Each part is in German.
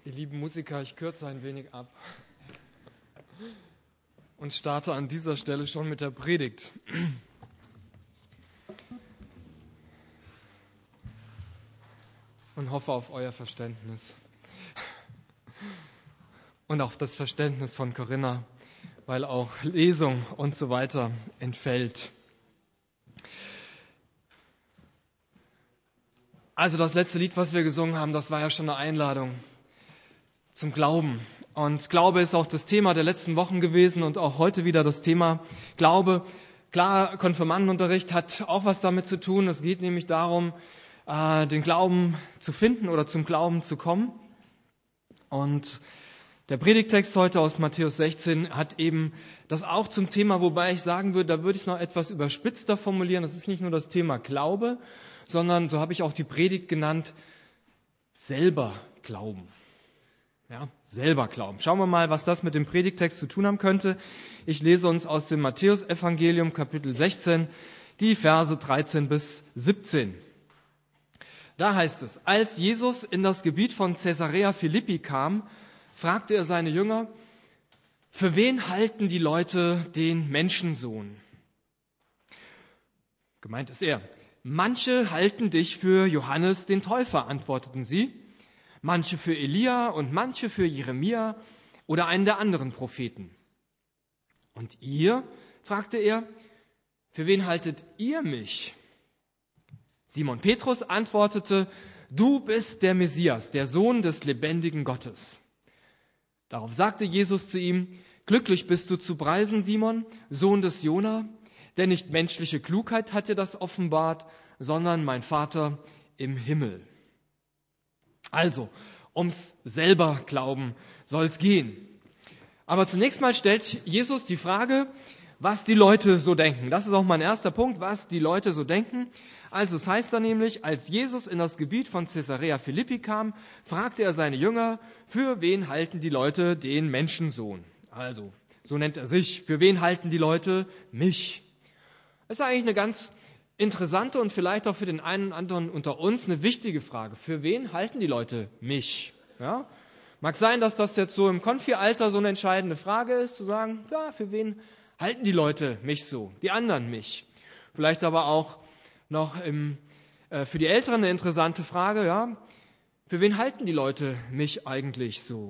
Ihr lieben Musiker, ich kürze ein wenig ab und starte an dieser Stelle schon mit der Predigt. Und hoffe auf euer Verständnis und auf das Verständnis von Corinna, weil auch Lesung und so weiter entfällt. Also das letzte Lied, was wir gesungen haben, das war ja schon eine Einladung zum Glauben. Und Glaube ist auch das Thema der letzten Wochen gewesen und auch heute wieder das Thema Glaube. Klar, Konfirmandenunterricht hat auch was damit zu tun. Es geht nämlich darum, den Glauben zu finden oder zum Glauben zu kommen. Und der Predigtext heute aus Matthäus 16 hat eben das auch zum Thema, wobei ich sagen würde, da würde ich es noch etwas überspitzter formulieren. Das ist nicht nur das Thema Glaube, sondern, so habe ich auch die Predigt genannt, selber glauben. Ja, selber glauben. Schauen wir mal, was das mit dem Predigtext zu tun haben könnte. Ich lese uns aus dem Matthäus-Evangelium, Kapitel 16, die Verse 13 bis 17. Da heißt es: Als Jesus in das Gebiet von Caesarea Philippi kam, fragte er seine Jünger: Für wen halten die Leute den Menschensohn? Gemeint ist er. Manche halten dich für Johannes den Täufer, antworteten sie. Manche für Elia und manche für Jeremia oder einen der anderen Propheten. Und ihr, fragte er, für wen haltet ihr mich? Simon Petrus antwortete: Du bist der Messias, der Sohn des lebendigen Gottes. Darauf sagte Jesus zu ihm: Glücklich bist du zu preisen, Simon, Sohn des Jona, denn nicht menschliche Klugheit hat dir das offenbart, sondern mein Vater im Himmel. Also, ums selber Glauben soll's gehen. Aber zunächst mal stellt Jesus die Frage, was die Leute so denken. Das ist auch mein erster Punkt, was die Leute so denken. Also es heißt da nämlich, als Jesus in das Gebiet von Caesarea Philippi kam, fragte er seine Jünger: Für wen halten die Leute den Menschensohn? Also, so nennt er sich. Für wen halten die Leute mich? Das ist eigentlich eine ganz interessante und vielleicht auch für den einen oder anderen unter uns eine wichtige Frage. Für wen halten die Leute mich? Ja? Mag sein, dass das jetzt so im Konfi-Alter so eine entscheidende Frage ist, zu sagen, ja, für wen halten die Leute mich so, die anderen mich? Vielleicht aber auch noch für die Älteren eine interessante Frage, ja, für wen halten die Leute mich eigentlich so?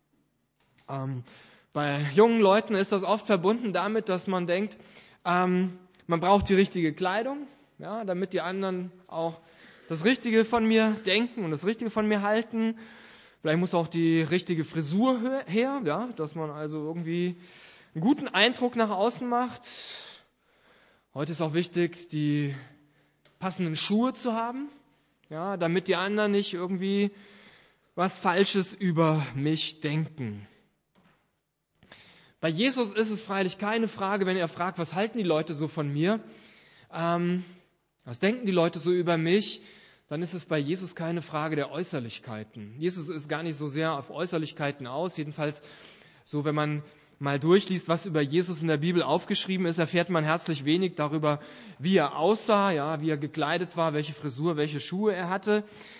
Bei jungen Leuten ist das oft verbunden damit, dass man denkt, man braucht die richtige Kleidung, ja, damit die anderen auch das Richtige von mir denken und das Richtige von mir halten. Vielleicht muss auch die richtige Frisur her, ja, dass man also irgendwie einen guten Eindruck nach außen macht. Heute ist auch wichtig, die passenden Schuhe zu haben, ja, damit die anderen nicht irgendwie was Falsches über mich denken. Bei Jesus ist es freilich keine Frage, wenn er fragt, was halten die Leute so von mir? Was denken die Leute so über mich? Dann ist es bei Jesus keine Frage der Äußerlichkeiten. Jesus ist gar nicht so sehr auf Äußerlichkeiten aus. Jedenfalls so, wenn man mal durchliest, was über Jesus in der Bibel aufgeschrieben ist, erfährt man herzlich wenig darüber, wie er aussah, ja, wie er gekleidet war, welche Frisur, welche Schuhe er hatte.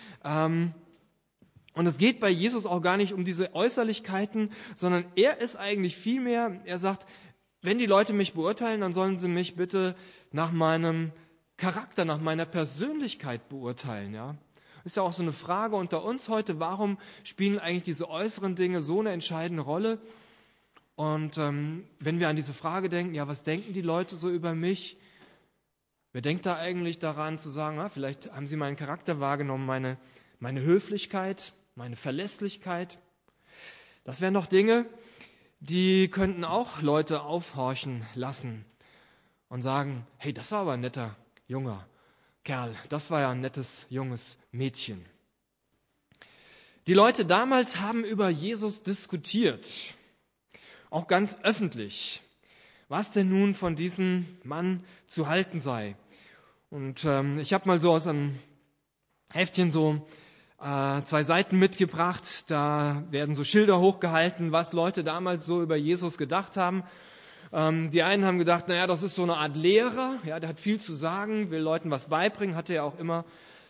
Und es geht bei Jesus auch gar nicht um diese Äußerlichkeiten, sondern er ist eigentlich vielmehr, er sagt, wenn die Leute mich beurteilen, dann sollen sie mich bitte nach meinem Charakter, nach meiner Persönlichkeit beurteilen. Ja? Ist ja auch so eine Frage unter uns heute, warum spielen eigentlich diese äußeren Dinge so eine entscheidende Rolle? Und wenn wir an diese Frage denken, ja, was denken die Leute so über mich? Wer denkt da eigentlich daran zu sagen, vielleicht haben sie meinen Charakter wahrgenommen, meine Höflichkeit, meine Verlässlichkeit? Das wären doch Dinge, die könnten auch Leute aufhorchen lassen und sagen, hey, das war aber ein netter junger Kerl, das war ja ein nettes junges Mädchen. Die Leute damals haben über Jesus diskutiert, auch ganz öffentlich, was denn nun von diesem Mann zu halten sei. Und ich habe mal so aus einem Heftchen so 2 Seiten mitgebracht, da werden so Schilder hochgehalten, was Leute damals so über Jesus gedacht haben. Die einen haben gedacht, naja, das ist so eine Art Lehrer, ja, der hat viel zu sagen, will Leuten was beibringen, hatte ja auch immer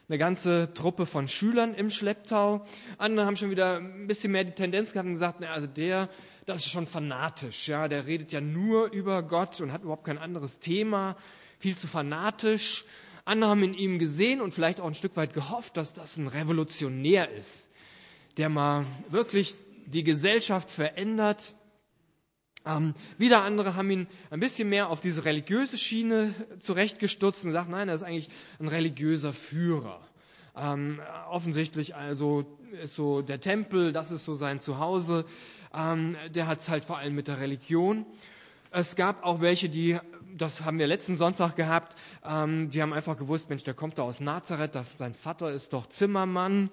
eine ganze Truppe von Schülern im Schlepptau. Andere haben schon wieder ein bisschen mehr die Tendenz gehabt und gesagt, also das ist schon fanatisch, ja, der redet ja nur über Gott und hat überhaupt kein anderes Thema, viel zu fanatisch. Andere haben in ihm gesehen und vielleicht auch ein Stück weit gehofft, dass das ein Revolutionär ist, der mal wirklich die Gesellschaft verändert. Wieder andere haben ihn ein bisschen mehr auf diese religiöse Schiene zurechtgestutzt und gesagt, nein, er ist eigentlich ein religiöser Führer. Offensichtlich also ist so der Tempel, das ist so sein Zuhause. Der hat es halt vor allem mit der Religion. Es gab auch welche, das haben wir letzten Sonntag gehabt, die haben einfach gewusst, Mensch, der kommt da aus Nazareth, sein Vater ist doch Zimmermann,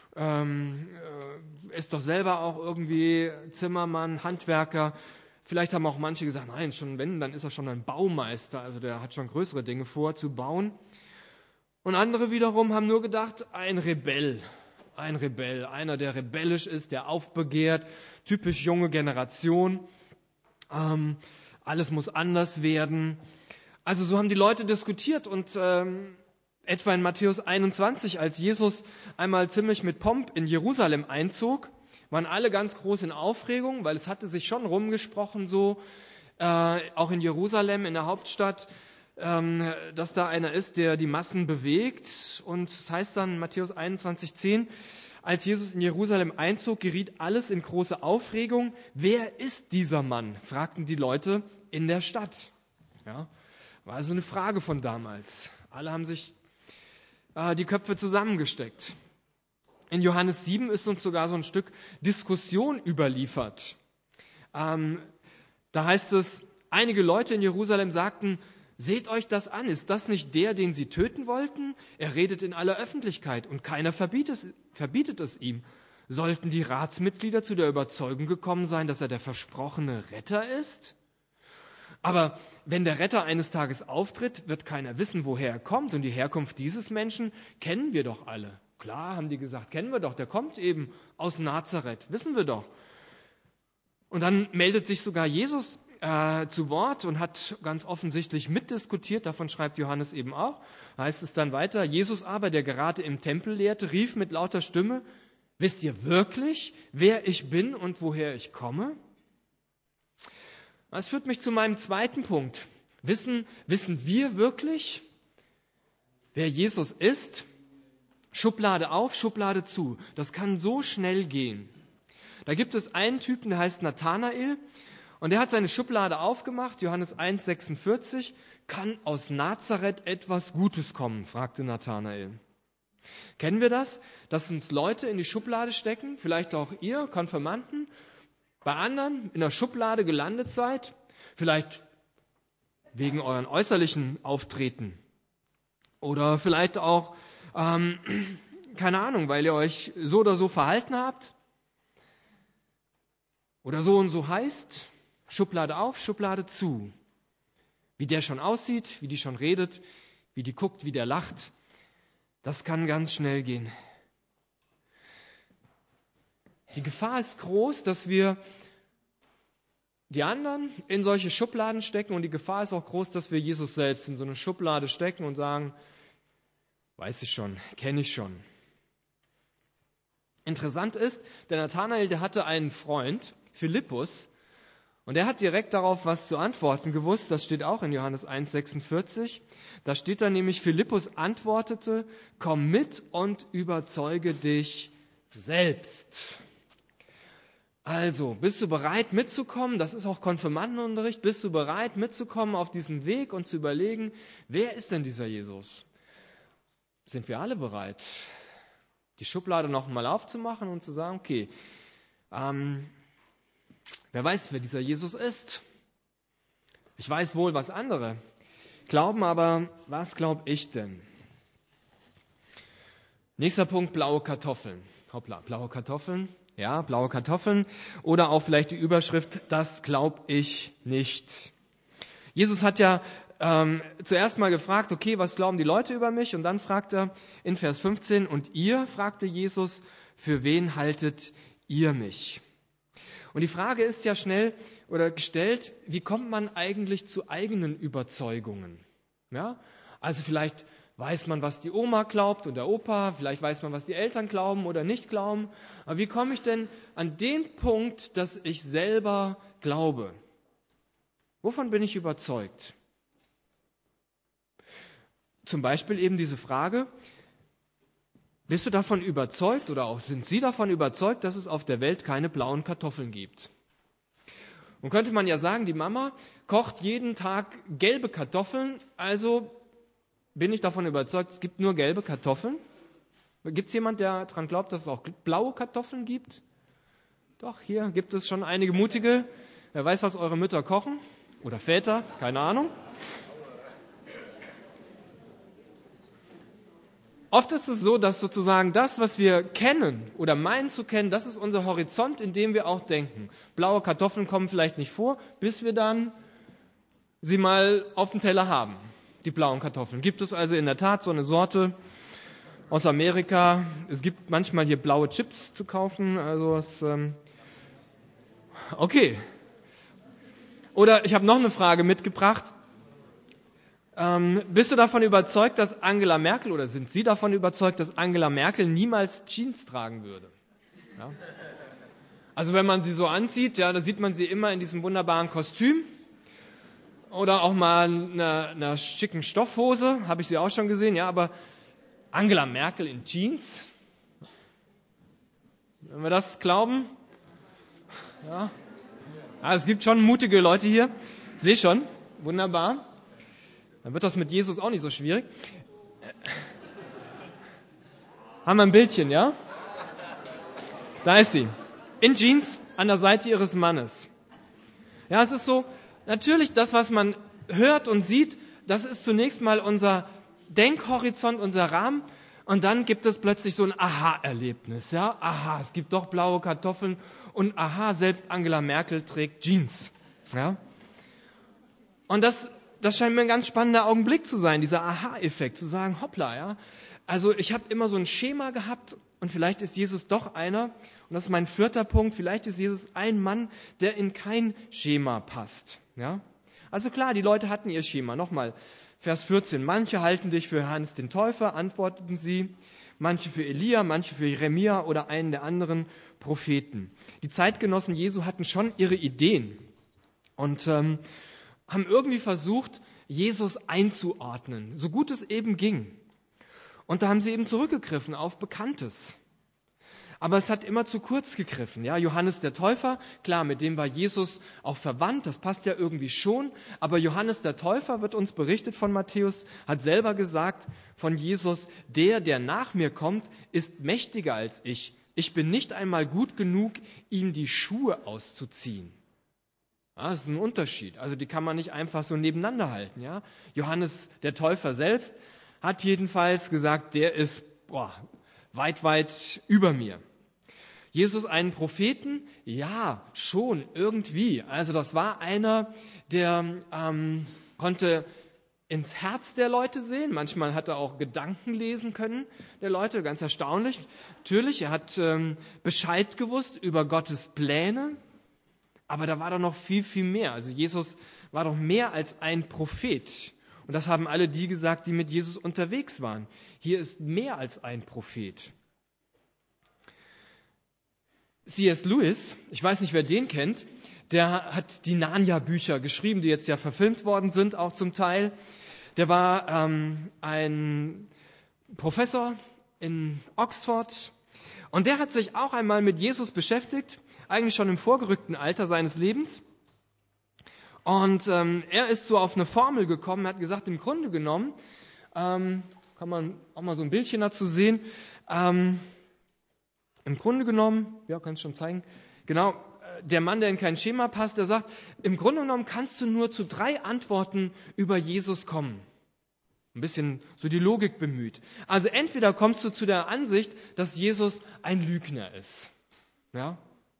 ist doch selber auch irgendwie Zimmermann, Handwerker. Vielleicht haben auch manche gesagt, nein, dann ist er schon ein Baumeister, also der hat schon größere Dinge vor zu bauen. Und andere wiederum haben nur gedacht, ein Rebell, einer, der rebellisch ist, der aufbegehrt, typisch junge Generation, alles muss anders werden. Also so haben die Leute diskutiert und etwa in Matthäus 21, als Jesus einmal ziemlich mit Pomp in Jerusalem einzog, waren alle ganz groß in Aufregung, weil es hatte sich schon rumgesprochen so, auch in Jerusalem, in der Hauptstadt, dass da einer ist, der die Massen bewegt. Und es heißt dann Matthäus 21,10, als Jesus in Jerusalem einzog, geriet alles in große Aufregung. Wer ist dieser Mann? Fragten die Leute in der Stadt. Ja, war also eine Frage von damals. Alle haben sich die Köpfe zusammengesteckt. In Johannes 7 ist uns sogar so ein Stück Diskussion überliefert. Da heißt es, einige Leute in Jerusalem sagten, seht euch das an, ist das nicht der, den sie töten wollten? Er redet in aller Öffentlichkeit und keiner verbietet es ihm. Sollten die Ratsmitglieder zu der Überzeugung gekommen sein, dass er der versprochene Retter ist? Aber wenn der Retter eines Tages auftritt, wird keiner wissen, woher er kommt. Und die Herkunft dieses Menschen kennen wir doch alle. Klar, haben die gesagt, kennen wir doch, der kommt eben aus Nazareth, wissen wir doch. Und dann meldet sich sogar Jesus zu Wort und hat ganz offensichtlich mitdiskutiert, davon schreibt Johannes eben auch. Heißt es dann weiter, Jesus aber, der gerade im Tempel lehrte, rief mit lauter Stimme, wisst ihr wirklich, wer ich bin und woher ich komme? Das führt mich zu meinem zweiten Punkt. Wissen wir wirklich, wer Jesus ist? Schublade auf, Schublade zu. Das kann so schnell gehen. Da gibt es einen Typen, der heißt Nathanael und der hat seine Schublade aufgemacht, Johannes 1,46. Kann aus Nazareth etwas Gutes kommen? Fragte Nathanael. Kennen wir das? Dass uns Leute in die Schublade stecken, vielleicht auch ihr, Konfirmanden, bei anderen in der Schublade gelandet seid, vielleicht wegen euren äußerlichen Auftreten oder vielleicht auch keine Ahnung, weil ihr euch so oder so verhalten habt oder so und so heißt, Schublade auf, Schublade zu. Wie der schon aussieht, wie die schon redet, wie die guckt, wie der lacht, das kann ganz schnell gehen. Die Gefahr ist groß, dass wir die anderen in solche Schubladen stecken und die Gefahr ist auch groß, dass wir Jesus selbst in so eine Schublade stecken und sagen, weiß ich schon, kenne ich schon. Interessant ist, der Nathanael, der hatte einen Freund, Philippus, und der hat direkt darauf was zu antworten gewusst. Das steht auch in Johannes 1,46. Da steht dann nämlich, Philippus antwortete, komm mit und überzeuge dich selbst. Also, bist du bereit mitzukommen? Das ist auch Konfirmandenunterricht. Bist du bereit mitzukommen auf diesen Weg und zu überlegen, wer ist denn dieser Jesus? Sind wir alle bereit, die Schublade noch mal aufzumachen und zu sagen, okay, wer weiß, wer dieser Jesus ist? Ich weiß wohl, was andere glauben, aber was glaube ich denn? Nächster Punkt, blaue Kartoffeln. Hoppla, blaue Kartoffeln. Ja, blaue Kartoffeln. Oder auch vielleicht die Überschrift, das glaube ich nicht. Jesus hat ja zuerst mal gefragt, okay, was glauben die Leute über mich? Und dann fragt er in Vers 15, und ihr, fragte Jesus, für wen haltet ihr mich? Und die Frage ist ja schnell oder gestellt, wie kommt man eigentlich zu eigenen Überzeugungen? Ja? Also vielleicht weiß man, was die Oma glaubt und der Opa, vielleicht weiß man, was die Eltern glauben oder nicht glauben. Aber wie komme ich denn an den Punkt, dass ich selber glaube? Wovon bin ich überzeugt? Zum Beispiel eben diese Frage, bist du davon überzeugt oder auch sind Sie davon überzeugt, dass es auf der Welt keine blauen Kartoffeln gibt? Und könnte man ja sagen, die Mama kocht jeden Tag gelbe Kartoffeln, also bin ich davon überzeugt, es gibt nur gelbe Kartoffeln? Gibt es jemand, der daran glaubt, dass es auch blaue Kartoffeln gibt? Doch, hier gibt es schon einige Mutige. Wer weiß, was eure Mütter kochen? Oder Väter? Keine Ahnung. Oft ist es so, dass sozusagen das, was wir kennen oder meinen zu kennen, das ist unser Horizont, in dem wir auch denken. Blaue Kartoffeln kommen vielleicht nicht vor, bis wir dann sie mal auf dem Teller haben. Die blauen Kartoffeln. Gibt es also in der Tat so eine Sorte aus Amerika. Es gibt manchmal hier blaue Chips zu kaufen. Also okay. Oder ich habe noch eine Frage mitgebracht. Bist du davon überzeugt, dass Angela Merkel, oder sind Sie davon überzeugt, dass Angela Merkel niemals Jeans tragen würde? Ja. Also wenn man sie so anzieht, ja, da sieht man sie immer in diesem wunderbaren Kostüm. Oder auch mal einer schicken Stoffhose, habe ich sie auch schon gesehen, ja, aber Angela Merkel in Jeans, wenn wir das glauben, ja, es gibt schon mutige Leute hier, sehe schon, wunderbar, dann wird das mit Jesus auch nicht so schwierig. Haben wir ein Bildchen, ja? Da ist sie, in Jeans, an der Seite ihres Mannes. Ja, es ist so, natürlich, das, was man hört und sieht, das ist zunächst mal unser Denkhorizont, unser Rahmen. Und dann gibt es plötzlich so ein Aha-Erlebnis. Ja? Aha, es gibt doch blaue Kartoffeln. Und aha, selbst Angela Merkel trägt Jeans. Ja? Und das scheint mir ein ganz spannender Augenblick zu sein, dieser Aha-Effekt, zu sagen, hoppla, ja. Also ich habe immer so ein Schema gehabt und vielleicht ist Jesus doch einer. Und das ist mein 4. Punkt. Vielleicht ist Jesus ein Mann, der in kein Schema passt. Ja? Also klar, die Leute hatten ihr Schema. Nochmal, Vers 14. Manche halten dich für Johannes den Täufer, antworteten sie. Manche für Elia, manche für Jeremia oder einen der anderen Propheten. Die Zeitgenossen Jesu hatten schon ihre Ideen und haben irgendwie versucht, Jesus einzuordnen, so gut es eben ging. Und da haben sie eben zurückgegriffen auf Bekanntes. Aber es hat immer zu kurz gegriffen. Ja, Johannes der Täufer, klar, mit dem war Jesus auch verwandt, das passt ja irgendwie schon. Aber Johannes der Täufer, wird uns berichtet von Matthäus, hat selber gesagt von Jesus, der nach mir kommt, ist mächtiger als ich. Ich bin nicht einmal gut genug, ihm die Schuhe auszuziehen. Ja, das ist ein Unterschied. Also die kann man nicht einfach so nebeneinander halten. Ja? Johannes der Täufer selbst hat jedenfalls gesagt, der ist weit, weit über mir. Jesus einen Propheten? Ja, schon, irgendwie. Also das war einer, der konnte ins Herz der Leute sehen. Manchmal hat er auch Gedanken lesen können, der Leute, ganz erstaunlich. Natürlich, er hat Bescheid gewusst über Gottes Pläne, aber da war doch noch viel, viel mehr. Also Jesus war doch mehr als ein Prophet. Und das haben alle die gesagt, die mit Jesus unterwegs waren. Hier ist mehr als ein Prophet. C.S. Lewis, ich weiß nicht, wer den kennt, der hat die Narnia-Bücher geschrieben, die jetzt ja verfilmt worden sind, auch zum Teil. Der war ein Professor in Oxford und der hat sich auch einmal mit Jesus beschäftigt, eigentlich schon im vorgerückten Alter seines Lebens. Und er ist so auf eine Formel gekommen, hat gesagt, im Grunde genommen, kann man auch mal so ein Bildchen dazu sehen, im Grunde genommen, ja, kann ich schon zeigen, genau, der Mann, der in kein Schema passt, der sagt, im Grunde genommen kannst du nur zu 3 Antworten über Jesus kommen. Ein bisschen so die Logik bemüht. Also entweder kommst du zu der Ansicht, dass Jesus ein Lügner ist. Ja?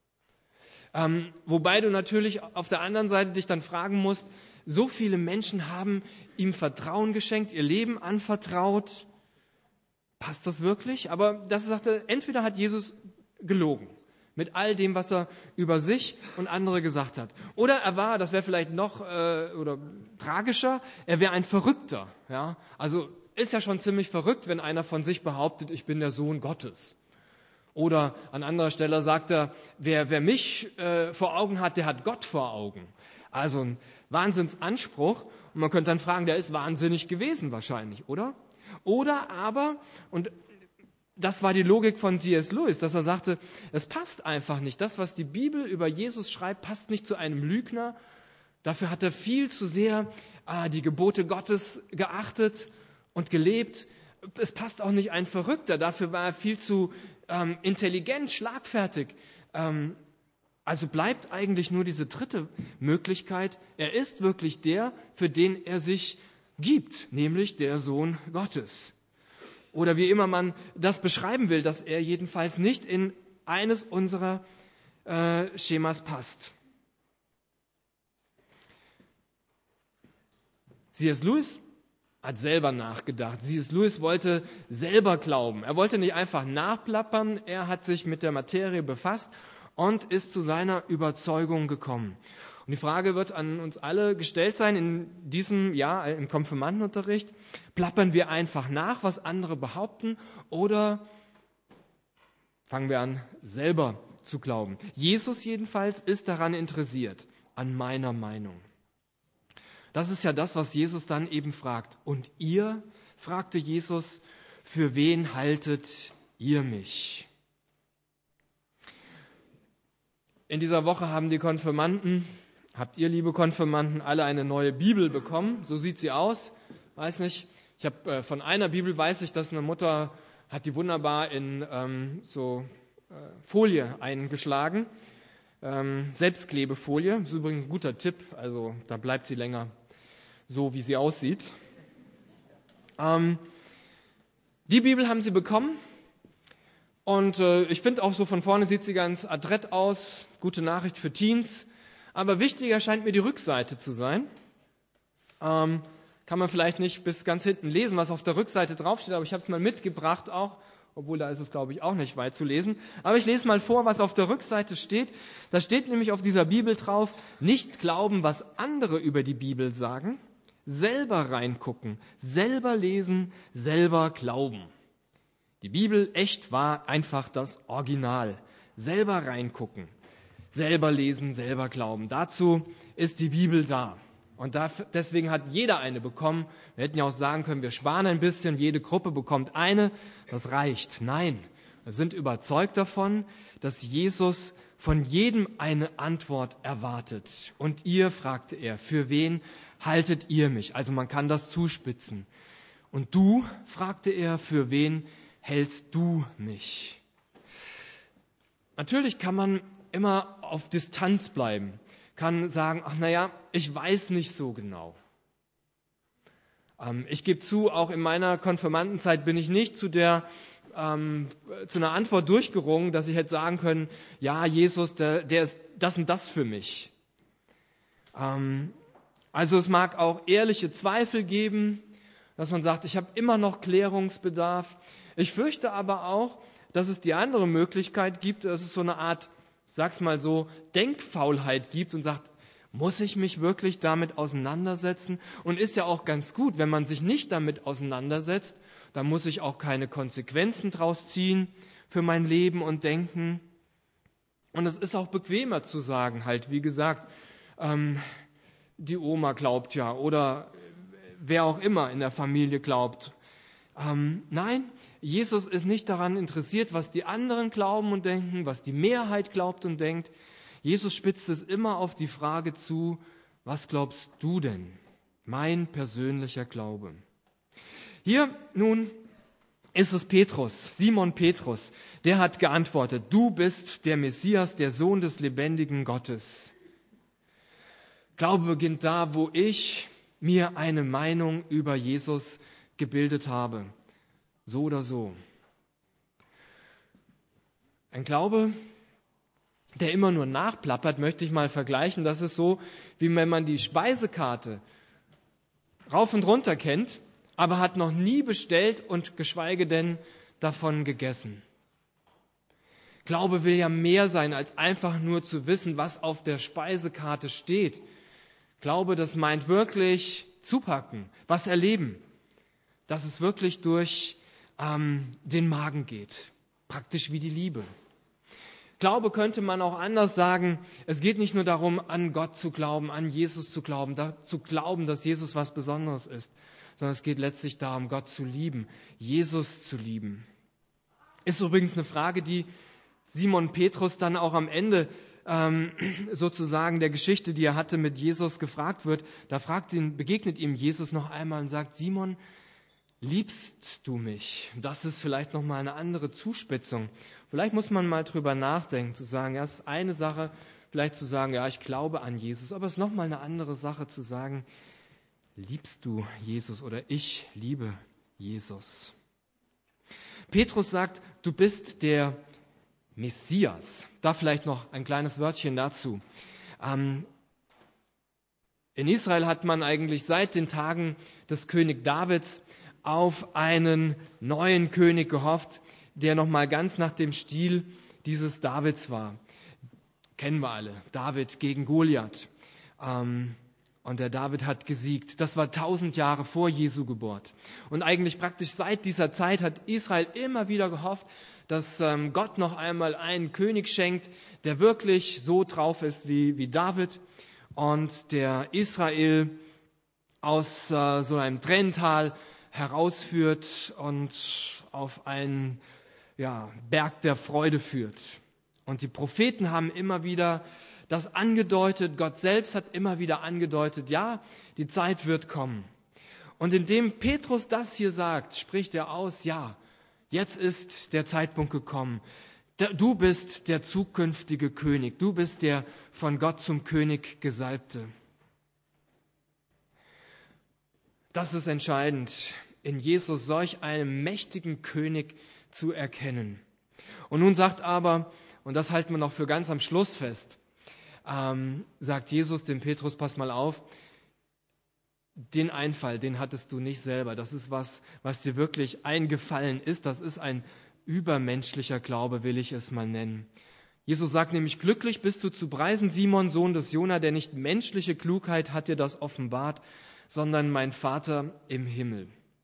Wobei du natürlich auf der anderen Seite dich dann fragen musst, so viele Menschen haben ihm Vertrauen geschenkt, ihr Leben anvertraut. Passt das wirklich? Aber das sagte, entweder hat Jesus gelogen mit all dem, was er über sich und andere gesagt hat. Oder er war, das wäre vielleicht noch oder tragischer, er wäre ein Verrückter. Ja? Also ist ja schon ziemlich verrückt, wenn einer von sich behauptet, ich bin der Sohn Gottes. Oder an anderer Stelle sagt er, wer mich vor Augen hat, der hat Gott vor Augen. Also ein Wahnsinnsanspruch. Und man könnte dann fragen, der ist wahnsinnig gewesen wahrscheinlich, oder? Oder aber, und das war die Logik von C.S. Lewis, dass er sagte, es passt einfach nicht. Das, was die Bibel über Jesus schreibt, passt nicht zu einem Lügner. Dafür hat er viel zu sehr die Gebote Gottes geachtet und gelebt. Es passt auch nicht ein Verrückter. Dafür war er viel zu intelligent, schlagfertig. Also bleibt eigentlich nur diese dritte Möglichkeit. Er ist wirklich der, für den er sich gibt, nämlich der Sohn Gottes. Oder wie immer man das beschreiben will, dass er jedenfalls nicht in eines unserer Schemas passt. C.S. Lewis hat selber nachgedacht. C.S. Lewis wollte selber glauben. Er wollte nicht einfach nachplappern, er hat sich mit der Materie befasst und ist zu seiner Überzeugung gekommen. Und die Frage wird an uns alle gestellt sein in diesem Jahr im Konfirmandenunterricht. Plappern wir einfach nach, was andere behaupten, oder fangen wir an, selber zu glauben? Jesus jedenfalls ist daran interessiert, an meiner Meinung. Das ist ja das, was Jesus dann eben fragt. Und ihr, fragte Jesus, für wen haltet ihr mich? In dieser Woche haben die Konfirmanden, habt ihr, liebe Konfirmanden, alle eine neue Bibel bekommen. So sieht sie aus. Weiß nicht, ich habe von einer Bibel weiß ich, dass eine Mutter hat die wunderbar in Folie eingeschlagen. Selbstklebefolie, das ist übrigens ein guter Tipp, also da bleibt sie länger so, wie sie aussieht. Die Bibel haben sie bekommen und ich finde auch so von vorne sieht sie ganz adrett aus, gute Nachricht für Teens, aber wichtiger scheint mir die Rückseite zu sein. Kann man vielleicht nicht bis ganz hinten lesen, was auf der Rückseite draufsteht, aber ich habe es mal mitgebracht auch, obwohl da ist es, glaube ich, auch nicht weit zu lesen. Aber ich lese mal vor, was auf der Rückseite steht. Da steht nämlich auf dieser Bibel drauf, nicht glauben, was andere über die Bibel sagen, selber reingucken, selber lesen, selber glauben. Die Bibel echt war einfach das Original. Selber reingucken, selber lesen, selber glauben. Dazu ist die Bibel da. Und deswegen hat jeder eine bekommen. Wir hätten ja auch sagen können, wir sparen ein bisschen, jede Gruppe bekommt eine, das reicht. Nein, wir sind überzeugt davon, dass Jesus von jedem eine Antwort erwartet. Und ihr, fragte er, für wen haltet ihr mich? Also man kann das zuspitzen. Und du, fragte er, für wen hältst du mich? Natürlich kann man immer auf Distanz bleiben. Kann sagen, ach naja, ich weiß nicht so genau. Ich gebe zu, auch in meiner Konfirmandenzeit bin ich nicht zu einer Antwort durchgerungen, dass ich hätte sagen können, ja, Jesus, der ist das und das für mich. Also es mag auch ehrliche Zweifel geben, dass man sagt, ich habe immer noch Klärungsbedarf. Ich fürchte aber auch, dass es die andere Möglichkeit gibt, dass es so eine Art, sag's mal so, Denkfaulheit gibt und sagt, muss ich mich wirklich damit auseinandersetzen? Und ist ja auch ganz gut, wenn man sich nicht damit auseinandersetzt, dann muss ich auch keine Konsequenzen draus ziehen für mein Leben und Denken. Und es ist auch bequemer zu sagen, halt, wie gesagt, die Oma glaubt ja oder wer auch immer in der Familie glaubt. Nein, Jesus ist nicht daran interessiert, was die anderen glauben und denken, was die Mehrheit glaubt und denkt. Jesus spitzt es immer auf die Frage zu, was glaubst du denn? Mein persönlicher Glaube. Hier nun ist es Petrus, Simon Petrus, der hat geantwortet, du bist der Messias, der Sohn des lebendigen Gottes. Glaube beginnt da, wo ich mir eine Meinung über Jesus gebildet habe. So oder so. Ein Glaube, der immer nur nachplappert, möchte ich mal vergleichen. Das ist so, wie wenn man die Speisekarte rauf und runter kennt, aber hat noch nie bestellt und geschweige denn davon gegessen. Glaube will ja mehr sein, als einfach nur zu wissen, was auf der Speisekarte steht. Glaube, das meint wirklich zupacken, was erleben. dass es wirklich durch den Magen geht, praktisch wie die Liebe. Glaube könnte man auch anders sagen, es geht nicht nur darum, an Gott zu glauben, an Jesus zu glauben, dass Jesus was Besonderes ist, sondern es geht letztlich darum, Gott zu lieben, Jesus zu lieben. Ist übrigens eine Frage, die Simon Petrus dann auch am Ende sozusagen der Geschichte, die er hatte mit Jesus, gefragt wird. Da begegnet ihm Jesus noch einmal und sagt, Simon, liebst du mich? Das ist vielleicht nochmal eine andere Zuspitzung. Vielleicht muss man mal drüber nachdenken, zu sagen, ja, es ist eine Sache, vielleicht zu sagen, ja, ich glaube an Jesus, aber es ist nochmal eine andere Sache zu sagen, liebst du Jesus oder ich liebe Jesus. Petrus sagt, du bist der Messias. Da vielleicht noch ein kleines Wörtchen dazu. In Israel hat man eigentlich seit den Tagen des König Davids auf einen neuen König gehofft, der nochmal ganz nach dem Stil dieses Davids war. Kennen wir alle, David gegen Goliath. Und der David hat gesiegt. Das war 1000 Jahre vor Jesu Geburt. Und eigentlich praktisch seit dieser Zeit hat Israel immer wieder gehofft, dass Gott noch einmal einen König schenkt, der wirklich so drauf ist wie David und der Israel aus so einem Tränental herausführt und auf einen Berg der Freude führt. Und die Propheten haben immer wieder das angedeutet, Gott selbst hat immer wieder angedeutet, ja, die Zeit wird kommen. Und indem Petrus das hier sagt, spricht er aus, ja, jetzt ist der Zeitpunkt gekommen. Du bist der zukünftige König, du bist der von Gott zum König Gesalbte. Das ist entscheidend, in Jesus solch einen mächtigen König zu erkennen. Und nun sagt aber, und das halten wir noch für ganz am Schluss fest, sagt Jesus dem Petrus, pass mal auf, den Einfall, den hattest du nicht selber. Das ist was dir wirklich eingefallen ist. Das ist ein übermenschlicher Glaube, will ich es mal nennen. Jesus sagt nämlich, glücklich bist du zu preisen, Simon, Sohn des Jona, der nicht menschliche Klugheit hat dir das offenbart, sondern mein Vater im Himmel.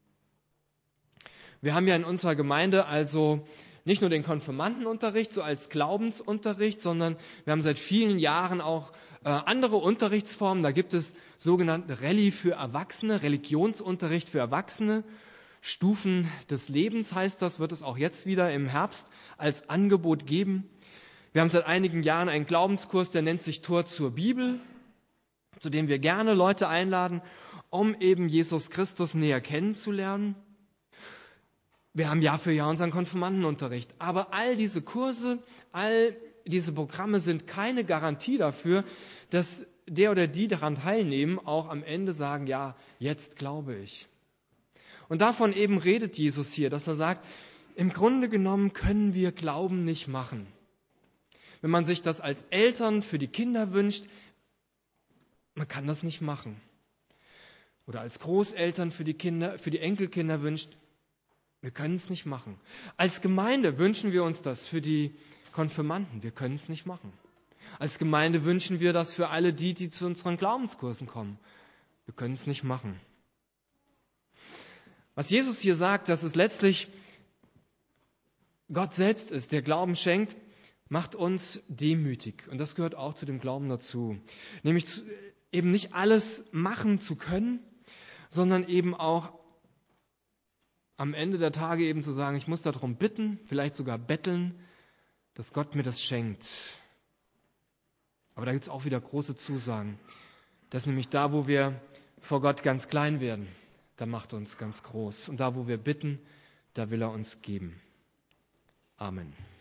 Wir haben ja in unserer Gemeinde also nicht nur den Konfirmandenunterricht so als Glaubensunterricht, sondern wir haben seit vielen Jahren auch andere Unterrichtsformen. Da gibt es sogenannte Rallye für Erwachsene, Religionsunterricht für Erwachsene. Stufen des Lebens heißt das, wird es auch jetzt wieder im Herbst als Angebot geben. Wir haben seit einigen Jahren einen Glaubenskurs, der nennt sich Tor zur Bibel, zu dem wir gerne Leute einladen, um eben Jesus Christus näher kennenzulernen. Wir haben Jahr für Jahr unseren Konfirmandenunterricht. Aber all diese Kurse, all diese Programme sind keine Garantie dafür, dass der oder die daran teilnehmen, auch am Ende sagen, ja, jetzt glaube ich. Und davon eben redet Jesus hier, dass er sagt, im Grunde genommen können wir Glauben nicht machen. Wenn man sich das als Eltern für die Kinder wünscht, man kann das nicht machen. Oder als Großeltern für die Enkelkinder wünscht, wir können es nicht machen. Als Gemeinde wünschen wir uns das für die Konfirmanden, wir können es nicht machen. Als Gemeinde wünschen wir das für alle die zu unseren Glaubenskursen kommen. Wir können es nicht machen. Was Jesus hier sagt, dass es letztlich Gott selbst ist, der Glauben schenkt, macht uns demütig. Und das gehört auch zu dem Glauben dazu. Nämlich eben nicht alles machen zu können, sondern eben auch am Ende der Tage eben zu sagen, ich muss darum bitten, vielleicht sogar betteln, dass Gott mir das schenkt. Aber da gibt es auch wieder große Zusagen. Das ist nämlich da, wo wir vor Gott ganz klein werden, da macht er uns ganz groß. Und da, wo wir bitten, da will er uns geben. Amen.